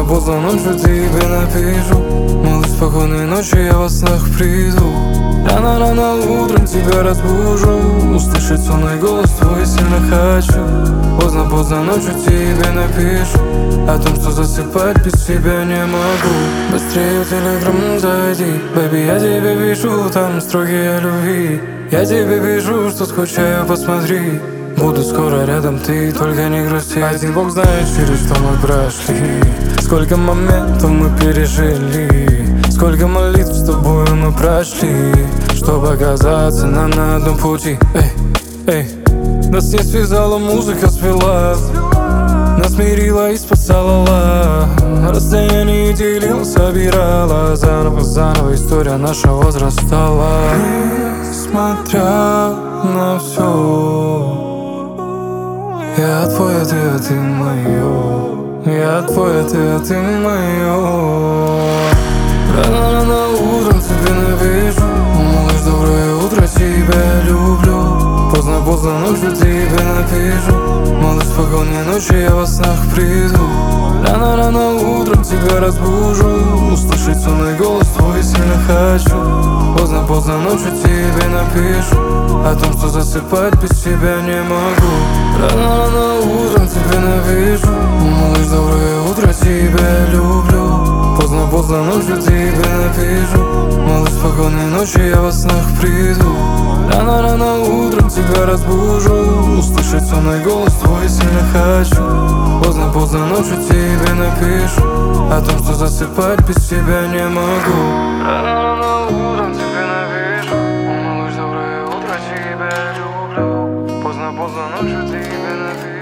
поздно ночью тебе напишу: малыш, спокойной ночи, я во снах приду. Рано утром тебя разбужу, услышать сонный голос твой сильно хочу. Поздно ночью тебе напишу о том, что засыпать без тебя не могу. Быстрее в телеграм зайди, бэби, я тебе пишу, там строки о любви. Я тебе пишу, что скучаю, посмотри. Буду скоро рядом, ты только не грусти. Один бог знает, через что мы прошли. Сколько моментов мы пережили, сколько молитв с тобой мы прошли, чтобы оказаться нам на одном пути. Эй, нас не связала, музыка свела, нас мирила и спасала. Расстояние делила, собирала. Заново история наша возрастала. Несмотря на все, я твой, а ты моё. Я твой, а ты моё. Рано утром тебе напишу: малыш, доброе утро, тебя люблю. Поздно ночью тебе напишу: малыш, спокойной ночи, я во снах приду. Рано утром тебя разбужу, услышать сонный голос твой сильно хочу. Поздно ночью тебе напишу о том, что засыпать без тебя не могу. Рано утром тебе напишу: малыш, доброе утро, тебя люблю. Поздно ночью тебе напишу: малыш, спокойной ночи, я во снах приду. Рано утром тебя разбужу, услышать сонный голос твой сильно хочу. Поздно ночью тебе напишу о том, что засыпать без тебя не могу. Рано утром тебе напишу: малыш, доброе утро, тебя люблю. Поздно ночью тебе напишу.